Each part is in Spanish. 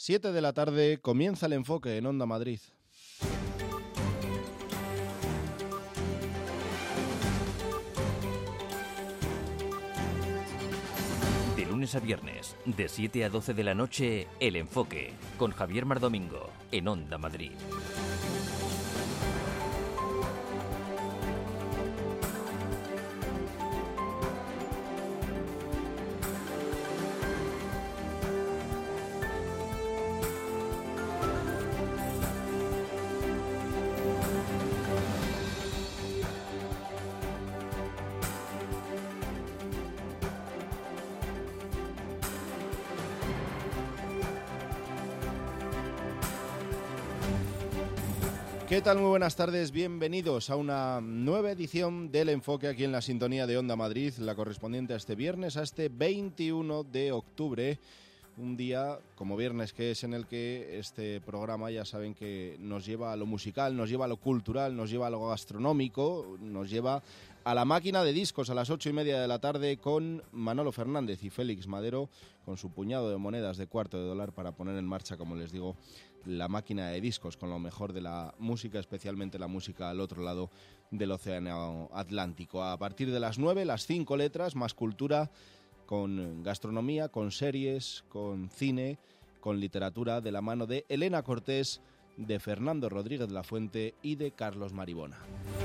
7 de la tarde, comienza el enfoque en Onda Madrid. De lunes a viernes, de 7 a 12 de la noche, El Enfoque, con Javier Mardomingo, en Onda Madrid. ¿Qué tal? Muy buenas tardes, bienvenidos a una nueva edición del Enfoque aquí en la sintonía de Onda Madrid, la correspondiente a este viernes, a este 21 de octubre, un día como viernes que es en el que este programa ya saben que nos lleva a lo musical, nos lleva a lo cultural, nos lleva a lo gastronómico, nos lleva a la máquina de discos a las 8:30 de la tarde con Manolo Fernández y Félix Madero con su puñado de monedas de $1/4 para poner en marcha, como les digo, la máquina de discos con lo mejor de la música, especialmente la música al otro lado del océano Atlántico. A partir de las 9, las 5 letras, más cultura, con gastronomía, con series, con cine, con literatura, de la mano de Elena Cortés, de Fernando Rodríguez de la Fuente y de Carlos Maribona.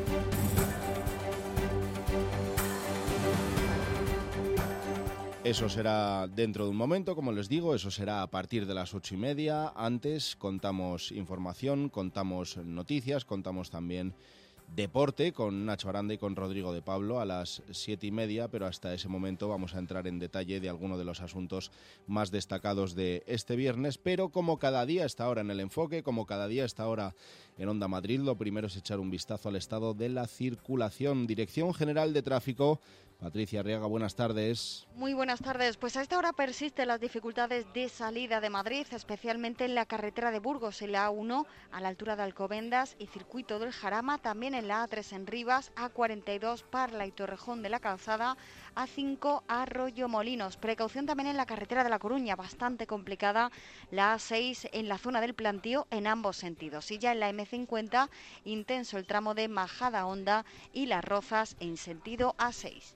Eso será dentro de un momento, como les digo, eso será a partir de las 8:30. Antes contamos información, contamos noticias, contamos también deporte con Nacho Aranda y con Rodrigo de Pablo a las 7:30, pero hasta ese momento vamos a entrar en detalle de algunos de los asuntos más destacados de este viernes, pero como cada día está ahora en el enfoque, como cada día está ahora en Onda Madrid, lo primero es echar un vistazo al estado de la circulación. Dirección General de Tráfico, Patricia Arriaga, buenas tardes. Muy buenas tardes. Pues a esta hora persisten las dificultades de salida de Madrid, especialmente en la carretera de Burgos, en la A1 a la altura de Alcobendas y Circuito del Jarama, también en la A3 en Rivas, A42 Parla y Torrejón de la Calzada, A5 Arroyo-Molinos. Precaución también en la carretera de La Coruña, bastante complicada, la A6 en la zona del Plantío en ambos sentidos. Y ya en la M50, intenso el tramo de Majadahonda y Las Rozas en sentido A6.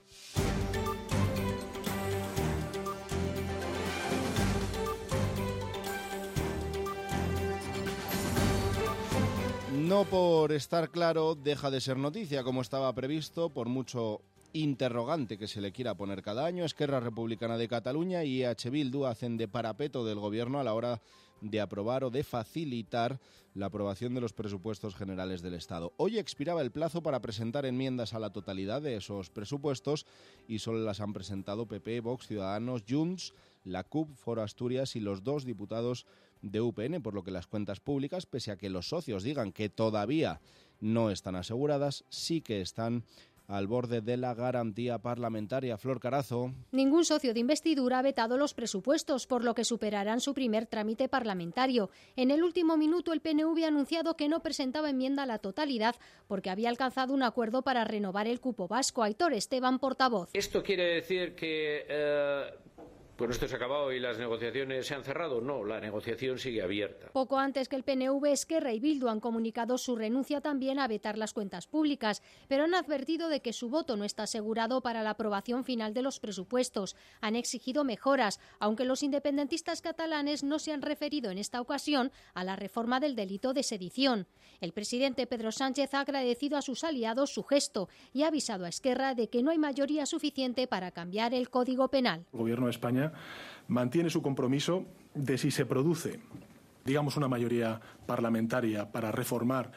No por estar claro deja de ser noticia como estaba previsto, por mucho interrogante que se le quiera poner cada año. Esquerra Republicana de Cataluña y EH Bildu hacen de parapeto del gobierno a la hora de aprobar o de facilitar la aprobación de los presupuestos generales del Estado. Hoy expiraba el plazo para presentar enmiendas a la totalidad de esos presupuestos y solo las han presentado PP, Vox, Ciudadanos, Junts, la CUP, Foro Asturias y los 2 diputados de UPN, por lo que las cuentas públicas, pese a que los socios digan que todavía no están aseguradas, sí que están al borde de la garantía parlamentaria. Flor Carazo. Ningún socio de investidura ha vetado los presupuestos, por lo que superarán su primer trámite parlamentario. En el último minuto, el PNV ha anunciado que no presentaba enmienda a la totalidad porque había alcanzado un acuerdo para renovar el cupo vasco. Aitor Esteban, portavoz. ¿Esto quiere decir que esto se ha acabado y las negociaciones se han cerrado? No, la negociación sigue abierta. Poco antes que el PNV, Esquerra y Bildu han comunicado su renuncia también a vetar las cuentas públicas, pero han advertido de que su voto no está asegurado para la aprobación final de los presupuestos. Han exigido mejoras, aunque los independentistas catalanes no se han referido en esta ocasión a la reforma del delito de sedición. El presidente Pedro Sánchez ha agradecido a sus aliados su gesto y ha avisado a Esquerra de que no hay mayoría suficiente para cambiar el Código Penal. El Gobierno de España mantiene su compromiso de, si se produce, digamos, una mayoría parlamentaria para reformar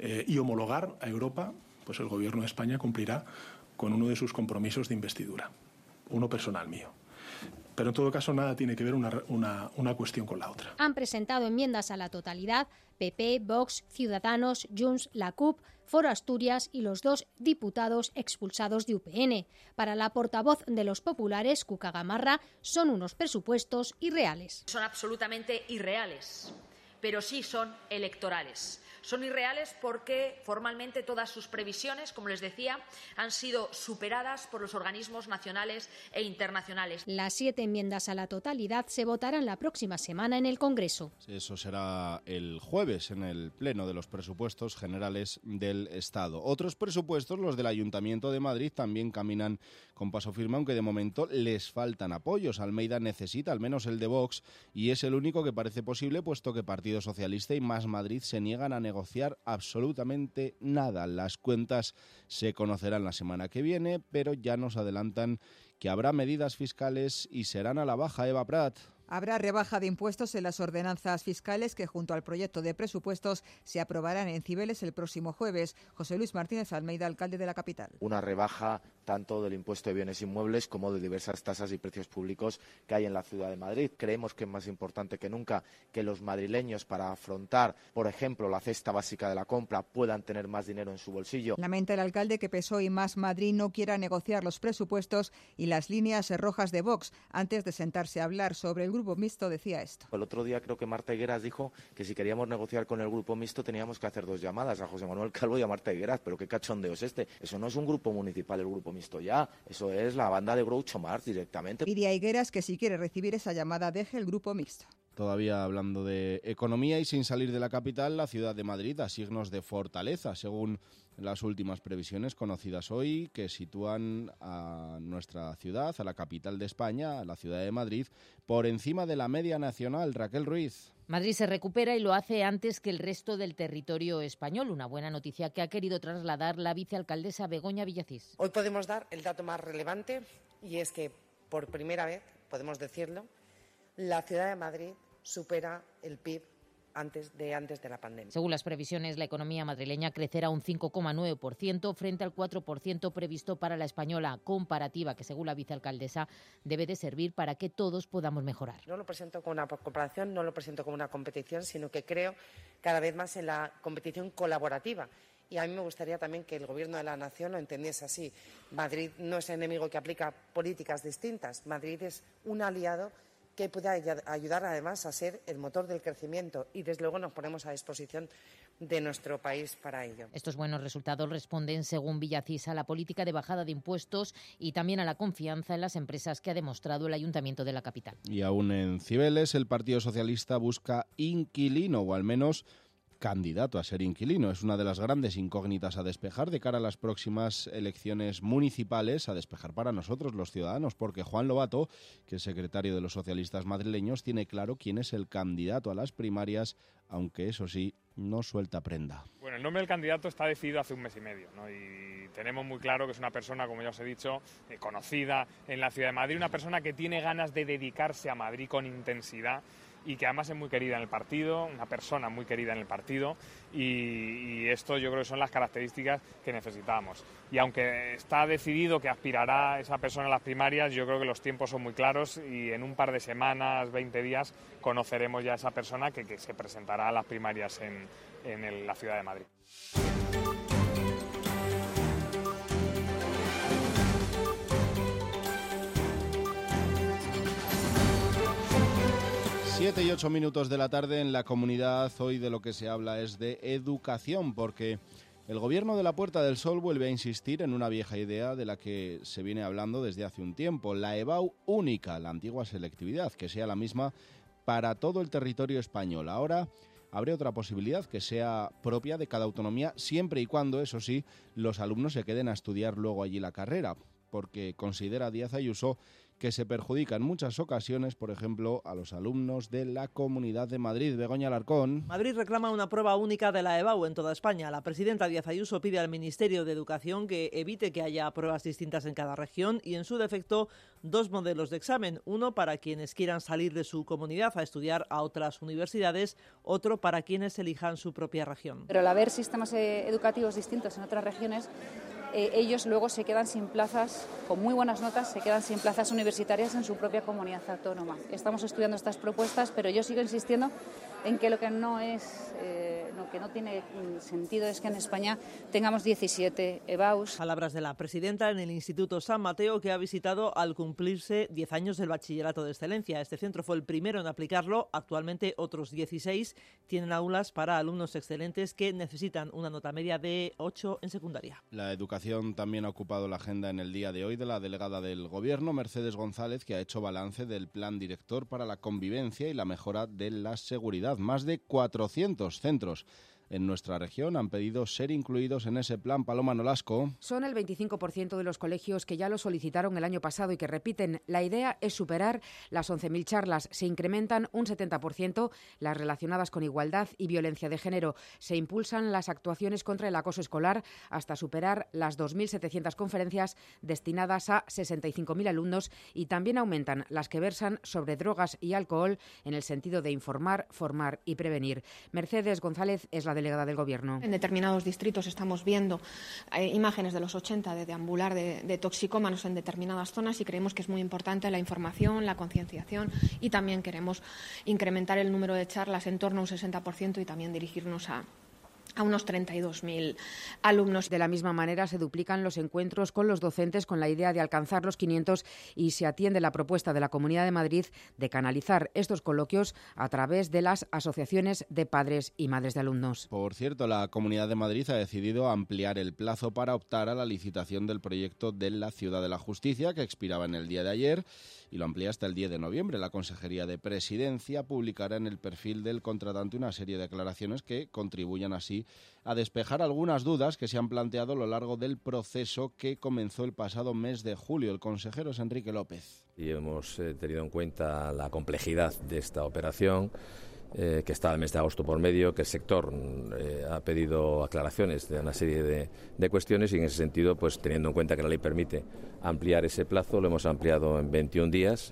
y homologar a Europa, pues el Gobierno de España cumplirá con uno de sus compromisos de investidura, uno personal mío. Pero en todo caso nada tiene que ver una cuestión con la otra. Han presentado enmiendas a la totalidad PP, Vox, Ciudadanos, Junts, la CUP, Foro Asturias y los 2 diputados expulsados de UPN. Para la portavoz de los populares, Cuca Gamarra, son unos presupuestos irreales. Son absolutamente irreales, pero sí son electorales. Son irreales porque formalmente todas sus previsiones, como les decía, han sido superadas por los organismos nacionales e internacionales. Las 7 enmiendas a la totalidad se votarán la próxima semana en el Congreso. Eso será el jueves en el Pleno de los Presupuestos Generales del Estado. Otros presupuestos, los del Ayuntamiento de Madrid, también caminan con paso firme, aunque de momento les faltan apoyos. Almeida necesita al menos el de Vox y es el único que parece posible, puesto que Partido Socialista y Más Madrid se niegan a negociar absolutamente nada. Las cuentas se conocerán la semana que viene, pero ya nos adelantan que habrá medidas fiscales y serán a la baja. Eva Prat. Habrá rebaja de impuestos en las ordenanzas fiscales que junto al proyecto de presupuestos se aprobarán en Cibeles el próximo jueves. José Luis Martínez Almeida, alcalde de la capital. Una rebaja tanto del impuesto de bienes inmuebles como de diversas tasas y precios públicos que hay en la ciudad de Madrid. Creemos que es más importante que nunca que los madrileños, para afrontar, por ejemplo, la cesta básica de la compra, puedan tener más dinero en su bolsillo. Lamenta el alcalde que PSOE y Más Madrid no quiera negociar los presupuestos y las líneas rojas de Vox. Antes de sentarse a hablar sobre el Grupo Mixto decía esto. El otro día creo que Marta Higueras dijo que si queríamos negociar con el Grupo Mixto teníamos que hacer 2 llamadas, a José Manuel Calvo y a Marta Higueras. Pero qué cachondeo es este. Eso no es un grupo municipal, el Grupo Mixto ya. Eso es la banda de Groucho Marx directamente. Pide a Higueras que si quiere recibir esa llamada deje el Grupo Mixto. Todavía hablando de economía y sin salir de la capital, la ciudad de Madrid da signos de fortaleza, según las últimas previsiones conocidas hoy, que sitúan a nuestra ciudad, a la capital de España, a la ciudad de Madrid, por encima de la media nacional. Raquel Ruiz. Madrid se recupera y lo hace antes que el resto del territorio español. Una buena noticia que ha querido trasladar la vicealcaldesa Begoña Villacís. Hoy podemos dar el dato más relevante y es que por primera vez, podemos decirlo, la ciudad de Madrid supera el PIB antes de la pandemia. Según las previsiones, la economía madrileña crecerá un 5,9% frente al 4% previsto para la española, comparativa que, según la vicealcaldesa, debe de servir para que todos podamos mejorar. No lo presento como una comparación, no lo presento como una competición, sino que creo cada vez más en la competición colaborativa. Y a mí me gustaría también que el Gobierno de la Nación lo entendiese así. Madrid no es enemigo que aplica políticas distintas. Madrid es un aliado que puede ayudar además a ser el motor del crecimiento y desde luego nos ponemos a disposición de nuestro país para ello. Estos buenos resultados responden, según Villacís, a la política de bajada de impuestos y también a la confianza en las empresas que ha demostrado el Ayuntamiento de la capital. Y aún en Cibeles, el Partido Socialista busca inquilino, o al menos candidato a ser inquilino. Es una de las grandes incógnitas a despejar de cara a las próximas elecciones municipales, a despejar para nosotros los ciudadanos, porque Juan Lobato, que es secretario de los socialistas madrileños, tiene claro quién es el candidato a las primarias, aunque eso sí, no suelta prenda. Bueno, el nombre del candidato está decidido hace un mes y medio, ¿no? Y tenemos muy claro que es una persona, como ya os he dicho, conocida en la ciudad de Madrid, una persona que tiene ganas de dedicarse a Madrid con intensidad y que además es muy querida en el partido, una persona muy querida en el partido, y esto yo creo que son las características que necesitamos. Y aunque está decidido que aspirará esa persona a las primarias, yo creo que los tiempos son muy claros y en un par de semanas, 20 días, conoceremos ya a esa persona que se presentará a las primarias en la ciudad de Madrid. 7 y 8 minutos de la tarde en la comunidad. Hoy de lo que se habla es de educación, porque el gobierno de la Puerta del Sol vuelve a insistir en una vieja idea de la que se viene hablando desde hace un tiempo, la EBAU única, la antigua selectividad, que sea la misma para todo el territorio español. Ahora abre otra posibilidad, que sea propia de cada autonomía, siempre y cuando, eso sí, los alumnos se queden a estudiar luego allí la carrera, porque considera Díaz Ayuso que se perjudica en muchas ocasiones, por ejemplo, a los alumnos de la Comunidad de Madrid. Begoña Alarcón. Madrid reclama una prueba única de la EBAU en toda España. La presidenta Díaz Ayuso pide al Ministerio de Educación que evite que haya pruebas distintas en cada región y, en su defecto, 2 modelos de examen. Uno para quienes quieran salir de su comunidad a estudiar a otras universidades, otro para quienes elijan su propia región. Pero al haber sistemas educativos distintos en otras regiones, ellos luego se quedan sin plazas, con muy buenas notas, se quedan sin plazas universitarias en su propia comunidad autónoma. Estamos estudiando estas propuestas, pero yo sigo insistiendo en que lo que no es Lo que no tiene sentido es que en España tengamos 17 EBAUs. Palabras de la presidenta en el Instituto San Mateo, que ha visitado al cumplirse 10 años del Bachillerato de Excelencia. Este centro fue el primero en aplicarlo. Actualmente otros 16 tienen aulas para alumnos excelentes que necesitan una nota media de 8 en secundaria. La educación también ha ocupado la agenda en el día de hoy de la delegada del Gobierno, Mercedes González, que ha hecho balance del Plan Director para la Convivencia y la mejora de la seguridad. Más de 400 centros en nuestra región han pedido ser incluidos en ese plan. Paloma Nolasco. Son el 25% de los colegios que ya lo solicitaron el año pasado y que repiten. La idea es superar las 11.000 charlas. Se incrementan un 70% las relacionadas con igualdad y violencia de género. Se impulsan las actuaciones contra el acoso escolar hasta superar las 2.700 conferencias destinadas a 65.000 alumnos, y también aumentan las que versan sobre drogas y alcohol en el sentido de informar, formar y prevenir. Mercedes González es la delegada del Gobierno. En determinados distritos estamos viendo imágenes de los 80 de deambular de toxicómanos en determinadas zonas, y creemos que es muy importante la información, la concienciación, y también queremos incrementar el número de charlas en torno a un 60% y también dirigirnos a unos 32.000 alumnos. De la misma manera, se duplican los encuentros con los docentes con la idea de alcanzar los 500, y se atiende la propuesta de la Comunidad de Madrid de canalizar estos coloquios a través de las asociaciones de padres y madres de alumnos. Por cierto, la Comunidad de Madrid ha decidido ampliar el plazo para optar a la licitación del proyecto de la Ciudad de la Justicia, que expiraba en el día de ayer, y lo amplía hasta el 10 de noviembre. La Consejería de Presidencia publicará en el perfil del contratante una serie de declaraciones que contribuyan así a despejar algunas dudas que se han planteado a lo largo del proceso que comenzó el pasado mes de julio. El consejero es Enrique López. Y hemos tenido en cuenta la complejidad de esta operación, que está el mes de agosto por medio, que el sector ha pedido aclaraciones de una serie de cuestiones, y en ese sentido, pues teniendo en cuenta que la ley permite ampliar ese plazo, lo hemos ampliado en 21 días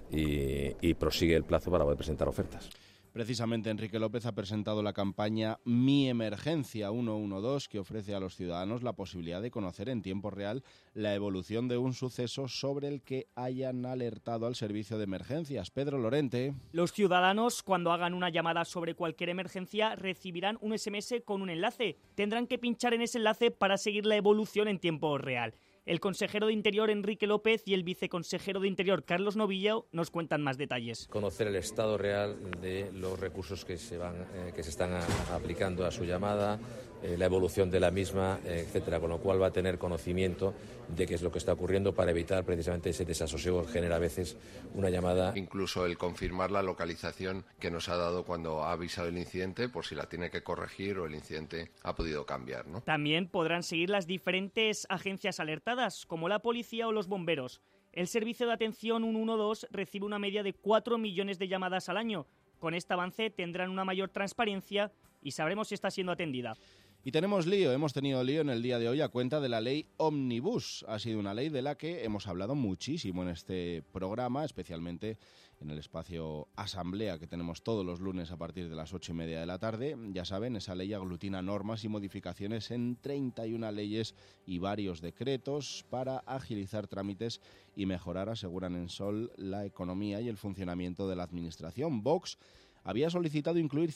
y prosigue el plazo para poder presentar ofertas. Precisamente Enrique López ha presentado la campaña Mi Emergencia 112, que ofrece a los ciudadanos la posibilidad de conocer en tiempo real la evolución de un suceso sobre el que hayan alertado al servicio de emergencias. Pedro Lorente. Los ciudadanos, cuando hagan una llamada sobre cualquier emergencia, recibirán un SMS con un enlace. Tendrán que pinchar en ese enlace para seguir la evolución en tiempo real. El consejero de Interior, Enrique López, y el viceconsejero de Interior, Carlos Novillo, nos cuentan más detalles. Conocer el estado real de los recursos que se están aplicando a su llamada, la evolución de la misma, etcétera, con lo cual va a tener conocimiento de qué es lo que está ocurriendo para evitar precisamente ese desasosiego que genera a veces una llamada. Incluso el confirmar la localización que nos ha dado cuando ha avisado el incidente, por si la tiene que corregir o el incidente ha podido cambiar, ¿no? También podrán seguir las diferentes agencias alertadas, como la policía o los bomberos. El servicio de atención 112 recibe una media de 4 millones de llamadas al año. Con este avance tendrán una mayor transparencia y sabremos si está siendo atendida. Y hemos tenido lío en el día de hoy a cuenta de la ley Omnibus. Ha sido una ley de la que hemos hablado muchísimo en este programa, especialmente en el espacio Asamblea que tenemos todos los lunes a partir de las 8:30 de la tarde. Ya saben, esa ley aglutina normas y modificaciones en 31 leyes y varios decretos para agilizar trámites y mejorar, aseguran en Sol, la economía y el funcionamiento de la Administración. Vox había solicitado incluir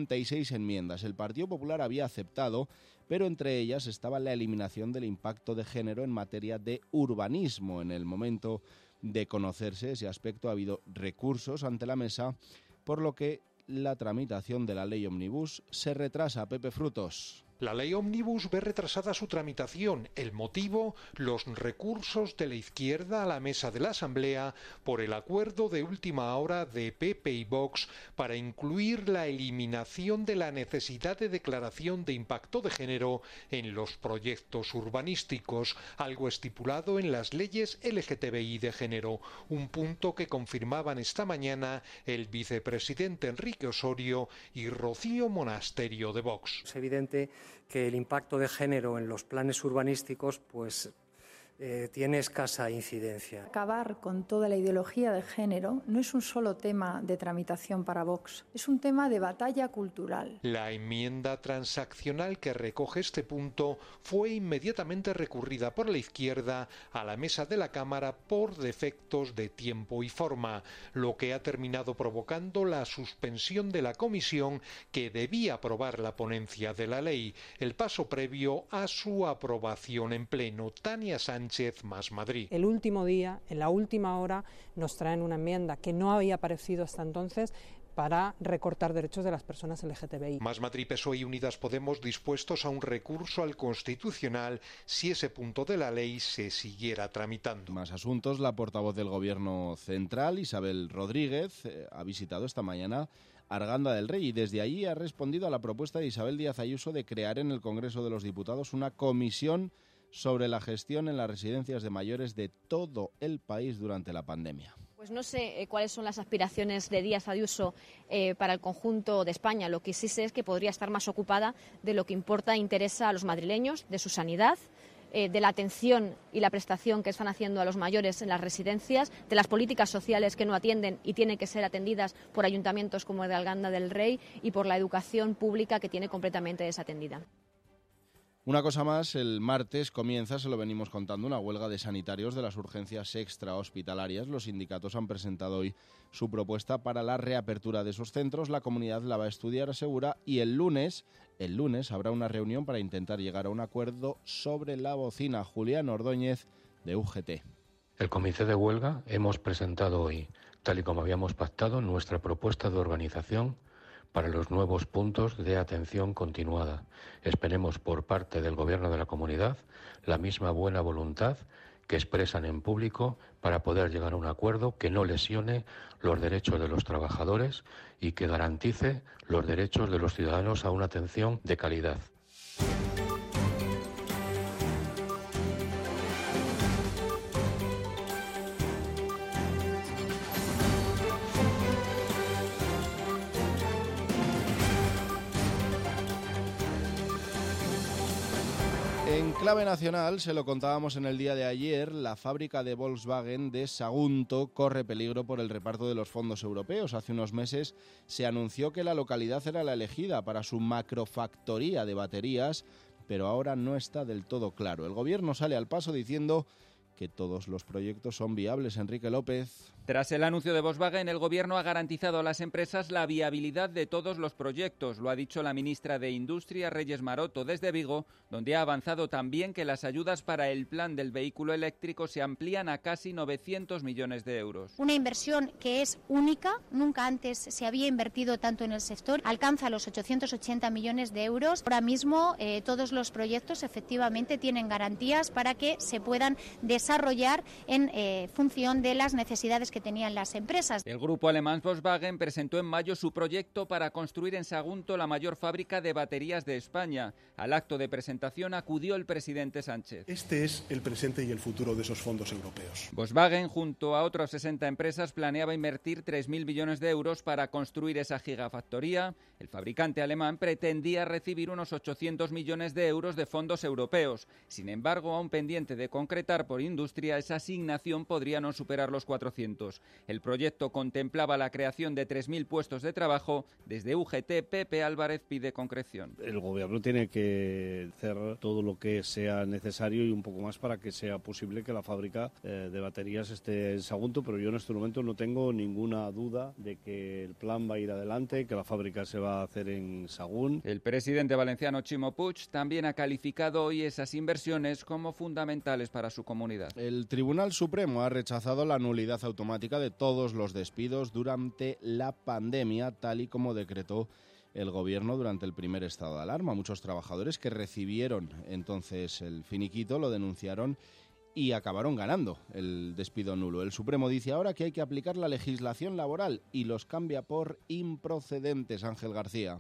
56 enmiendas. El Partido Popular había aceptado, pero entre ellas estaba la eliminación del impacto de género en materia de urbanismo. En el momento de conocerse ese aspecto ha habido recursos ante la mesa, por lo que la tramitación de la ley Omnibus se retrasa. Pepe Frutos. La ley Omnibus ve retrasada su tramitación. El motivo, los recursos de la izquierda a la mesa de la Asamblea por el acuerdo de última hora de PP y Vox para incluir la eliminación de la necesidad de declaración de impacto de género en los proyectos urbanísticos, algo estipulado en las leyes LGTBI de género, un punto que confirmaban esta mañana el vicepresidente Enrique Osorio y Rocío Monasterio de Vox. Es evidente que el impacto de género en los planes urbanísticos tiene escasa incidencia. Acabar con toda la ideología de género no es un solo tema de tramitación para Vox, es un tema de batalla cultural. La enmienda transaccional que recoge este punto fue inmediatamente recurrida por la izquierda a la mesa de la Cámara por defectos de tiempo y forma, lo que ha terminado provocando la suspensión de la comisión que debía aprobar la ponencia de la ley, el paso previo a su aprobación en pleno. Tania Sánchez, Más Madrid. El último día, en la última hora, nos traen una enmienda que no había aparecido hasta entonces para recortar derechos de las personas LGTBI. Más Madrid, PSOE y Unidas Podemos dispuestos a un recurso al Constitucional si ese punto de la ley se siguiera tramitando. Más asuntos. La portavoz del Gobierno Central, Isabel Rodríguez, ha visitado esta mañana Arganda del Rey y desde allí ha respondido a la propuesta de Isabel Díaz Ayuso de crear en el Congreso de los Diputados una comisión sobre la gestión en las residencias de mayores de todo el país durante la pandemia. Pues no sé cuáles son las aspiraciones de Díaz Ayuso para el conjunto de España. Lo que sí sé es que podría estar más ocupada de lo que importa e interesa a los madrileños, de su sanidad, de la atención y la prestación que están haciendo a los mayores en las residencias, de las políticas sociales que no atienden y tienen que ser atendidas por ayuntamientos como el de Arganda del Rey y por la educación pública que tiene completamente desatendida. Una cosa más, el martes comienza, se lo venimos contando, una huelga de sanitarios de las urgencias extrahospitalarias. Los sindicatos han presentado hoy su propuesta para la reapertura de esos centros. La comunidad la va a estudiar, asegura, y el lunes habrá una reunión para intentar llegar a un acuerdo sobre la bocina. Julián Ordóñez, de UGT. El comité de huelga hemos presentado hoy, tal y como habíamos pactado, nuestra propuesta de organización para los nuevos puntos de atención continuada. Esperemos por parte del Gobierno de la Comunidad la misma buena voluntad que expresan en público para poder llegar a un acuerdo que no lesione los derechos de los trabajadores y que garantice los derechos de los ciudadanos a una atención de calidad. En clave nacional, se lo contábamos en el día de ayer, la fábrica de Volkswagen de Sagunto corre peligro por el reparto de los fondos europeos. Hace unos meses se anunció que la localidad era la elegida para su macrofactoría de baterías, pero ahora no está del todo claro. El gobierno sale al paso diciendo que todos los proyectos son viables. Enrique López. Tras el anuncio de Volkswagen, el Gobierno ha garantizado a las empresas la viabilidad de todos los proyectos. Lo ha dicho la ministra de Industria, Reyes Maroto, desde Vigo, donde ha avanzado también que las ayudas para el plan del vehículo eléctrico se amplían a casi 900 millones de euros. Una inversión que es única, nunca antes se había invertido tanto en el sector, alcanza los 880 millones de euros. Ahora mismo todos los proyectos efectivamente tienen garantías para que se puedan desarrollar en función de las necesidades que tenían las empresas. El grupo alemán Volkswagen presentó en mayo su proyecto para construir en Sagunto la mayor fábrica de baterías de España. Al acto de presentación acudió el presidente Sánchez. Este es el presente y el futuro de esos fondos europeos. Volkswagen, junto a otras 60 empresas, planeaba invertir 3.000 millones de euros para construir esa gigafactoría. El fabricante alemán pretendía recibir unos 800 millones de euros de fondos europeos. Sin embargo, aún pendiente de concretar por industria, esa asignación podría no superar los 400. El proyecto contemplaba la creación de 3.000 puestos de trabajo. Desde UGT, Pepe Álvarez pide concreción. El gobierno tiene que hacer todo lo que sea necesario y un poco más para que sea posible que la fábrica de baterías esté en Sagunto, pero yo en este momento no tengo ninguna duda de que el plan va a ir adelante, que la fábrica se va a hacer en Sagún. El presidente valenciano Ximo Puig también ha calificado hoy esas inversiones como fundamentales para su comunidad. El Tribunal Supremo ha rechazado la nulidad automática de todos los despidos durante la pandemia, tal y como decretó el gobierno durante el primer estado de alarma. Muchos trabajadores que recibieron entonces el finiquito lo denunciaron y acabaron ganando el despido nulo. El Supremo dice ahora que hay que aplicar la legislación laboral y los cambia por improcedentes. Ángel García.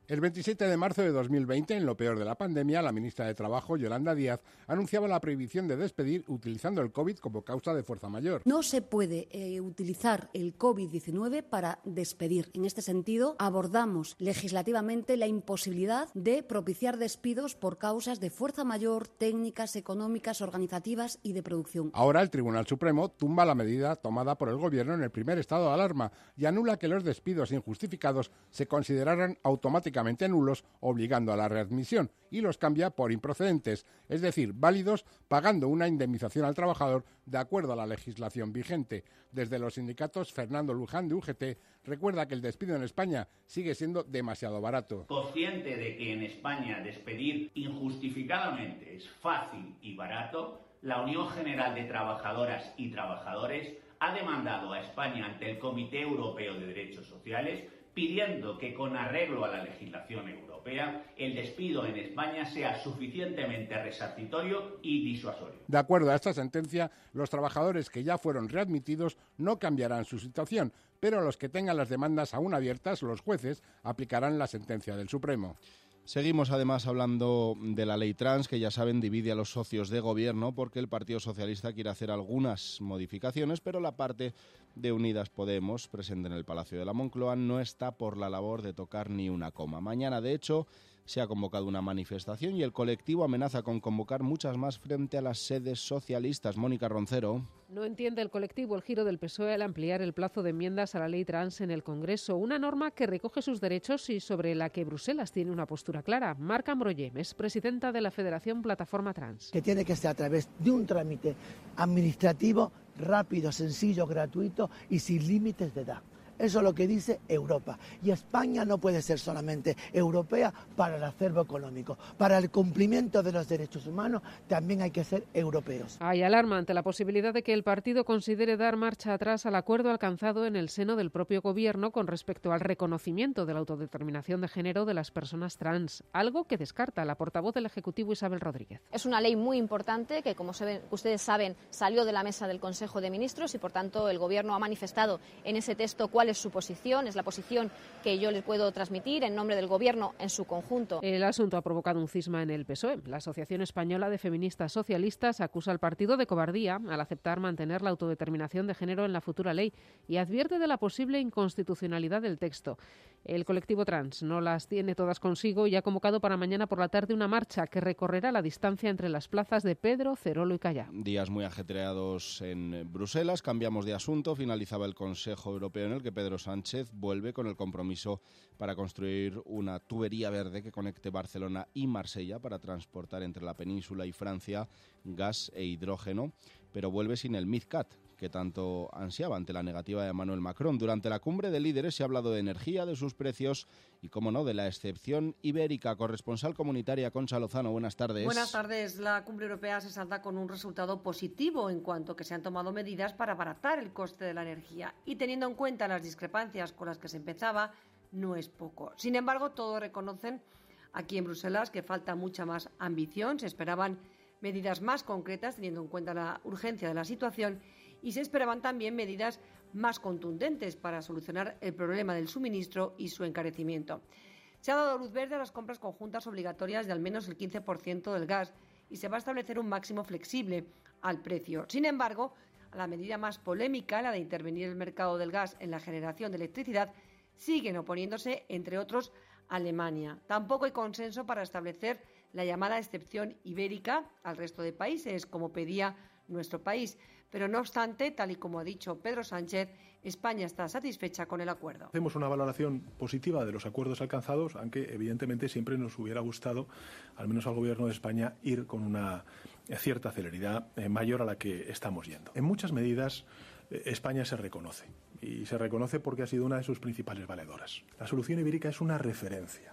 El 27 de marzo de 2020, en lo peor de la pandemia, la ministra de Trabajo, Yolanda Díaz, anunciaba la prohibición de despedir utilizando el COVID como causa de fuerza mayor. No se puede utilizar el COVID-19 para despedir. En este sentido, abordamos legislativamente la imposibilidad de propiciar despidos por causas de fuerza mayor, técnicas, económicas, organizativas y de producción. Ahora el Tribunal Supremo tumba la medida tomada por el Gobierno en el primer estado de alarma y anula que los despidos injustificados se consideraran automáticamente nulos, obligando a la readmisión, y los cambia por improcedentes, es decir, válidos, pagando una indemnización al trabajador de acuerdo a la legislación vigente. Desde los sindicatos, Fernando Luján de UGT recuerda que el despido en España sigue siendo demasiado barato. Consciente de que en España despedir injustificadamente es fácil y barato, la Unión General de Trabajadoras y Trabajadores ha demandado a España ante el Comité Europeo de Derechos Sociales pidiendo que con arreglo a la legislación europea el despido en España sea suficientemente resarcitorio y disuasorio. De acuerdo a esta sentencia, los trabajadores que ya fueron readmitidos no cambiarán su situación, pero los que tengan las demandas aún abiertas, los jueces aplicarán la sentencia del Supremo. Seguimos además hablando de la ley trans, que ya saben divide a los socios de gobierno porque el Partido Socialista quiere hacer algunas modificaciones, pero la parte de Unidas Podemos, presente en el Palacio de la Moncloa, no está por la labor de tocar ni una coma. Mañana, de hecho, se ha convocado una manifestación y el colectivo amenaza con convocar muchas más frente a las sedes socialistas. Mónica Roncero. No entiende el colectivo el giro del PSOE al ampliar el plazo de enmiendas a la ley trans en el Congreso, una norma que recoge sus derechos y sobre la que Bruselas tiene una postura clara. Marc Ambroyem es presidenta de la Federación Plataforma Trans. Que tiene que ser a través de un trámite administrativo rápido, sencillo, gratuito y sin límites de edad. Eso es lo que dice Europa. Y España no puede ser solamente europea para el acervo económico. Para el cumplimiento de los derechos humanos también hay que ser europeos. Hay alarma ante la posibilidad de que el partido considere dar marcha atrás al acuerdo alcanzado en el seno del propio Gobierno con respecto al reconocimiento de la autodeterminación de género de las personas trans, algo que descarta la portavoz del Ejecutivo Isabel Rodríguez. Es una ley muy importante que, como ustedes saben, salió de la mesa del Consejo de Ministros y, por tanto, el Gobierno ha manifestado en ese texto cuál es su posición, es la posición que yo les puedo transmitir en nombre del Gobierno en su conjunto. El asunto ha provocado un cisma en el PSOE. La Asociación Española de Feministas Socialistas acusa al partido de cobardía al aceptar mantener la autodeterminación de género en la futura ley y advierte de la posible inconstitucionalidad del texto. El colectivo trans no las tiene todas consigo y ha convocado para mañana por la tarde una marcha que recorrerá la distancia entre las plazas de Pedro, Cerolo y Callao. Días muy ajetreados en Bruselas. Cambiamos de asunto. Finalizaba el Consejo Europeo en el que Pedro Sánchez vuelve con el compromiso para construir una tubería verde que conecte Barcelona y Marsella para transportar entre la península y Francia gas e hidrógeno, pero vuelve sin el MidCat, que tanto ansiaba ante la negativa de Emmanuel Macron. Durante la cumbre de líderes se ha hablado de energía, de sus precios y, cómo no, de la excepción ibérica. Corresponsal comunitaria Concha Lozano, buenas tardes. Buenas tardes. La cumbre europea se salda con un resultado positivo en cuanto que se han tomado medidas para abaratar el coste de la energía y, teniendo en cuenta las discrepancias con las que se empezaba, no es poco. Sin embargo, todos reconocen aquí en Bruselas que falta mucha más ambición. Se esperaban medidas más concretas teniendo en cuenta la urgencia de la situación y se esperaban también medidas más contundentes para solucionar el problema del suministro y su encarecimiento. Se ha dado luz verde a las compras conjuntas obligatorias de al menos el 15% del gas y se va a establecer un máximo flexible al precio. Sin embargo, a la medida más polémica, la de intervenir el mercado del gas en la generación de electricidad, siguen oponiéndose, entre otros, Alemania. Tampoco hay consenso para establecer la llamada excepción ibérica al resto de países, como pedía nuestro país. Pero no obstante, tal y como ha dicho Pedro Sánchez, España está satisfecha con el acuerdo. Hacemos una valoración positiva de los acuerdos alcanzados, aunque evidentemente siempre nos hubiera gustado, al menos al Gobierno de España, ir con una cierta celeridad mayor a la que estamos yendo. En muchas medidas España se reconoce, y se reconoce porque ha sido una de sus principales valedoras. La solución ibérica es una referencia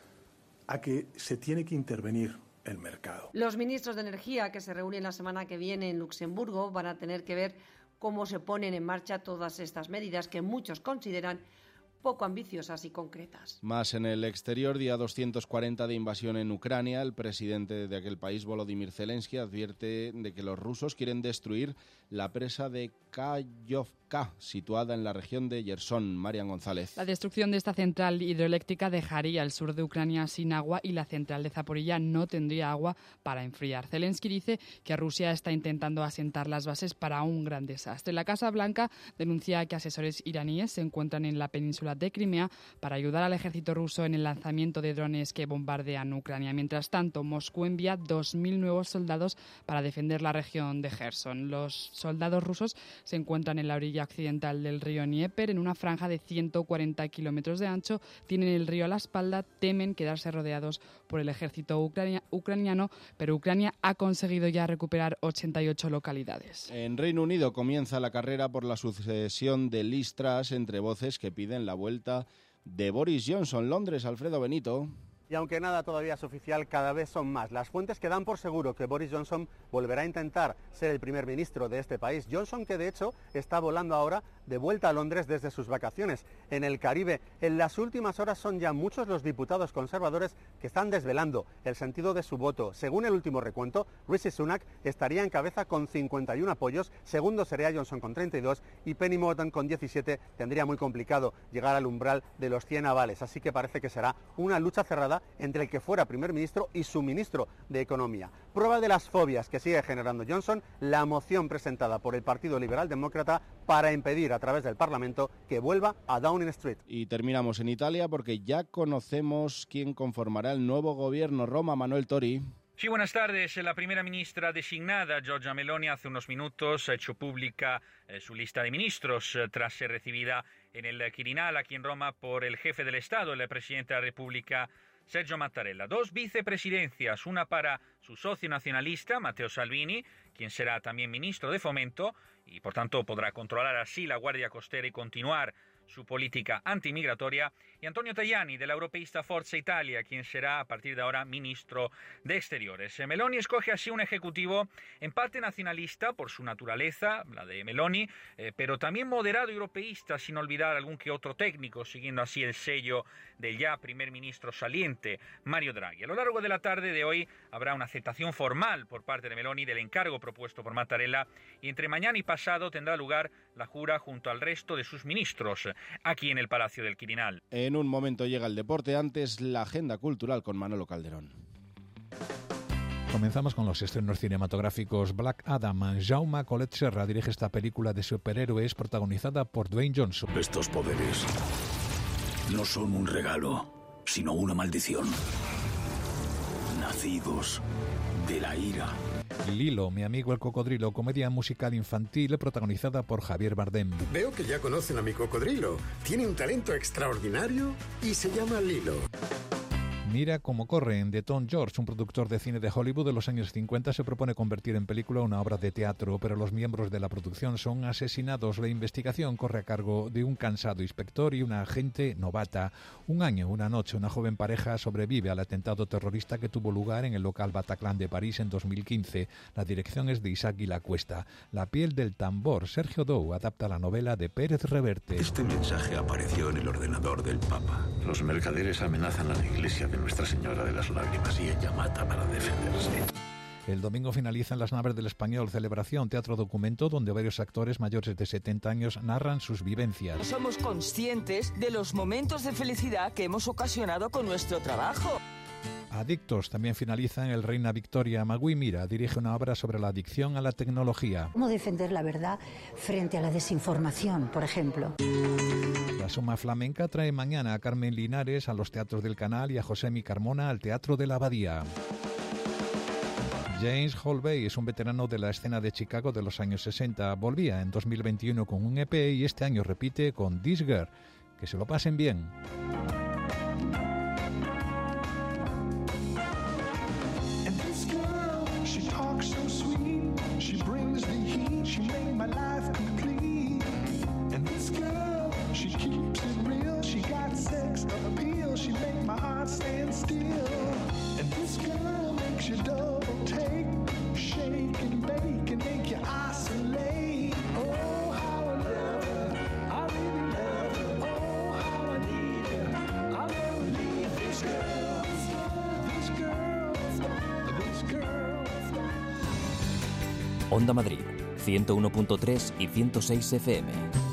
a que se tiene que intervenir el mercado. Los ministros de Energía que se reúnen la semana que viene en Luxemburgo van a tener que ver cómo se ponen en marcha todas estas medidas que muchos consideran poco ambiciosas y concretas. Más en el exterior, día 240 de invasión en Ucrania, el presidente de aquel país, Volodymyr Zelensky, advierte de que los rusos quieren destruir la presa de Kayovka, situada en la región de Jersón. Marian González. La destrucción de esta central hidroeléctrica dejaría el sur de Ucrania sin agua y la central de Zaporilla no tendría agua para enfriar. Zelensky dice que Rusia está intentando asentar las bases para un gran desastre. La Casa Blanca denuncia que asesores iraníes se encuentran en la península de Crimea para ayudar al ejército ruso en el lanzamiento de drones que bombardean Ucrania. Mientras tanto, Moscú envía 2.000 nuevos soldados para defender la región de Gerson. Los soldados rusos se encuentran en la orilla occidental del río Dnieper, en una franja de 140 kilómetros de ancho. Tienen el río a la espalda, temen quedarse rodeados por el ejército ucraniano, pero Ucrania ha conseguido ya recuperar 88 localidades. En Reino Unido comienza la carrera por la sucesión de Liz Truss entre voces que piden la vuelta de Boris Johnson. Londres, Alfredo Benito. Y aunque nada todavía es oficial, cada vez son más las fuentes que dan por seguro que Boris Johnson volverá a intentar ser el primer ministro de este país. Johnson, que de hecho está volando ahora de vuelta a Londres desde sus vacaciones en el Caribe. En las últimas horas son ya muchos los diputados conservadores que están desvelando el sentido de su voto. Según el último recuento, Rishi Sunak estaría en cabeza con 51 apoyos, segundo sería Johnson con 32 y Penny Mordaunt con 17. Tendría muy complicado llegar al umbral de los 100 avales, así que parece que será una lucha cerrada entre el que fuera primer ministro y su ministro de Economía. Prueba de las fobias que sigue generando Johnson, la moción presentada por el Partido Liberal Demócrata para impedir a través del Parlamento que vuelva a Downing Street. Y terminamos en Italia porque ya conocemos quién conformará el nuevo gobierno. Roma, Manuel Tori. Sí, buenas tardes. La primera ministra designada, Giorgia Meloni, hace unos minutos ha hecho pública su lista de ministros tras ser recibida en el Quirinal aquí en Roma por el jefe del Estado, el presidente de la República, Sergio Mattarella. 2 vicepresidencias, una para su socio nacionalista, Matteo Salvini, quien será también ministro de Fomento y por tanto podrá controlar así la Guardia Costera y continuar su política antimigratoria, y Antonio Tajani, de la europeísta Forza Italia, quien será a partir de ahora ministro de Exteriores. Meloni escoge así un ejecutivo en parte nacionalista por su naturaleza, la de Meloni, pero también moderado y europeísta, sin olvidar algún que otro técnico, siguiendo así el sello del ya primer ministro saliente, Mario Draghi. A lo largo de la tarde de hoy habrá una aceptación formal por parte de Meloni del encargo propuesto por Mattarella, y entre mañana y pasado tendrá lugar la jura junto al resto de sus ministros aquí en el Palacio del Quirinal. En un momento llega el deporte, antes la agenda cultural con Manolo Calderón. Comenzamos con los estrenos cinematográficos. Black Adam. Jaume Collet Serra dirige esta película de superhéroes protagonizada por Dwayne Johnson. Estos poderes no son un regalo, sino una maldición. Nacidos de la ira. Lilo, mi amigo el cocodrilo, comedia musical infantil protagonizada por Javier Bardem. Veo que ya conocen a mi cocodrilo. Tiene un talento extraordinario y se llama Lilo. Mira cómo corren, de Tom George, un productor de cine de Hollywood de los años 50, se propone convertir en película una obra de teatro, pero los miembros de la producción son asesinados. La investigación corre a cargo de un cansado inspector y una agente novata. Un año, una noche, una joven pareja sobrevive al atentado terrorista que tuvo lugar en el local Bataclan de París en 2015. La dirección es de Isaac Guilacuesta. La piel del tambor, Sergio Dou adapta la novela de Pérez Reverte. Este mensaje apareció en el ordenador del Papa. Los mercaderes amenazan a la iglesia de Nuestra Señora de las Lágrimas y ella mata para defenderse. El domingo finalizan Las Naves del Español, celebración teatro documento donde varios actores mayores de 70 años narran sus vivencias. Somos conscientes de los momentos de felicidad que hemos ocasionado con nuestro trabajo. Adictos también finaliza en el Reina Victoria. Magui Mira dirige una obra sobre la adicción a la tecnología. ¿Cómo defender la verdad frente a la desinformación, por ejemplo? La Suma Flamenca trae mañana a Carmen Linares a los teatros del Canal y a Josemi Carmona al Teatro de la Abadía. James Holvey es un veterano de la escena de Chicago de los años 60. Volvía en 2021 con un EP y este año repite con This Girl. Que se lo pasen bien. Onda Madrid, 101.3 y 106 FM.